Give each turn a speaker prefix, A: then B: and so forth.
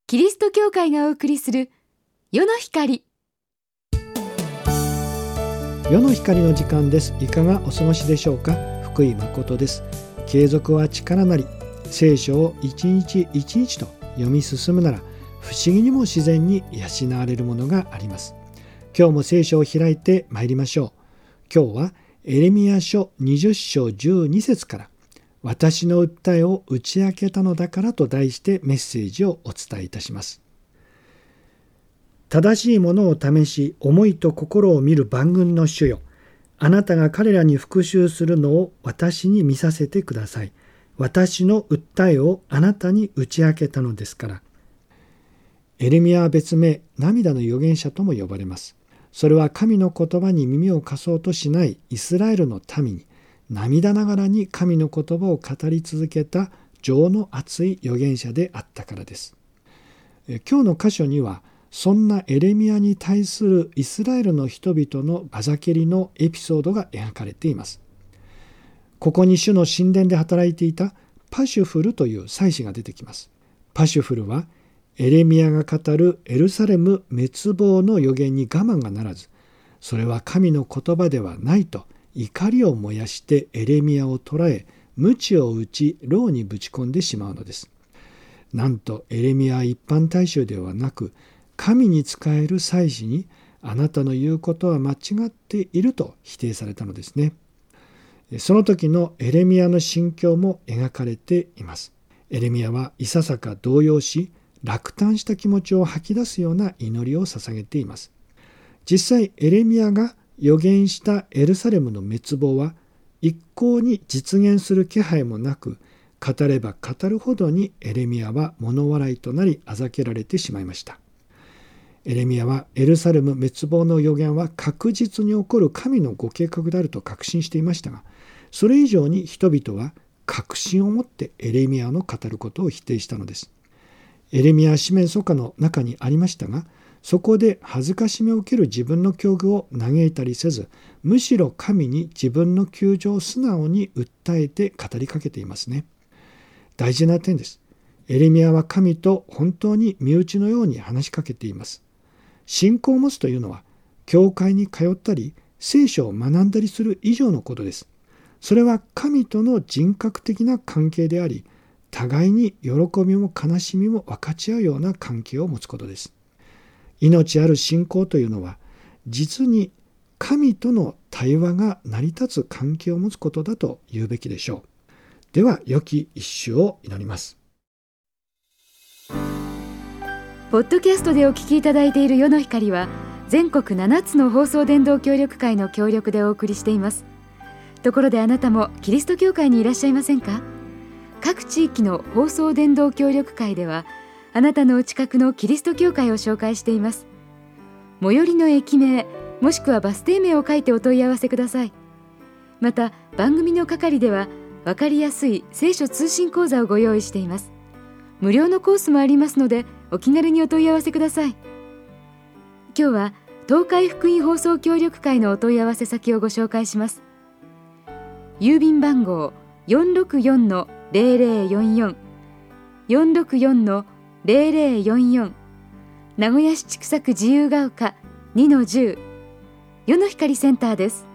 A: キリスト教会がお送りする世の光。
B: 世の光の時間です。いかがお過ごしでしょうか。福井誠です。継続は力なり。聖書を一日一日と読み進むなら、不思議にも自然に養われるものがあります。今日も聖書を開いてまいりましょう。今日はエレミヤ書20章12節から、私の訴えを打ち明けたのだからと題してメッセージをお伝えいたします。正しいものを試し、思いと心を見る万軍の主よ。あなたが彼らに復讐するのを私に見させてください。私の訴えをあなたに打ち明けたのですから。エレミヤは別名、涙の預言者とも呼ばれます。それは神の言葉に耳を貸そうとしないイスラエルの民に、涙ながらに神の言葉を語り続けた情の熱い預言者であったからです。今日の箇所には、そんなエレミヤに対するイスラエルの人々のあざけりのエピソードが描かれています。ここに主の神殿で働いていたパシュフルという祭司が出てきます。パシュフルはエレミヤが語るエルサレム滅亡の予言に我慢がならず、それは神の言葉ではないと怒りを燃やしてエレミヤを捕らえ、鞭を打ち牢にぶち込んでしまうのです。なんとエレミヤは一般大衆ではなく、神に仕える祭司に、あなたの言うことは間違っていると否定されたのですね。その時のエレミヤの心境も描かれています。エレミヤはいささか動揺し、落胆した気持ちを吐き出すような祈りを捧げています。実際エレミヤが予言したエルサレムの滅亡は一向に実現する気配もなく、語れば語るほどにエレミヤは物笑いとなりあざけられてしまいました。エレミヤはエルサレム滅亡の予言は確実に起こる神のご計画であると確信していましたが、それ以上に人々は確信を持ってエレミヤの語ることを否定したのです。エレミヤは四面楚歌の中にありましたが、そこで恥ずかしめを受ける自分の境遇を嘆いたりせず、むしろ神に自分の窮状を素直に訴えて語りかけていますね。大事な点です。エレミヤは神と本当に身内のように話しかけています。信仰を持つというのは、教会に通ったり、聖書を学んだりする以上のことです。それは神との人格的な関係であり、互いに喜びも悲しみも分かち合うような関係を持つことです。命ある信仰というのは、実に神との対話が成り立つ関係を持つことだと言うべきでしょう。では、良き一首を祈ります。
A: ポッドキャストでお聞きいただいている世の光は、全国7つの放送伝道協力会の協力でお送りしています。ところであなたもキリスト教会にいらっしゃいませんか？各地域の放送伝道協力会では、あなたのお近くのキリスト教会を紹介しています。最寄りの駅名、もしくはバス停名を書いてお問い合わせください。また、番組の係では、わかりやすい聖書通信講座をご用意しています。無料のコースもありますので、お気軽にお問い合わせください。今日は東海福音放送協力会のお問い合わせ先をご紹介します。郵便番号 464-0044 464-0044 名古屋市千種区自由が丘 2-10 世の光センターです。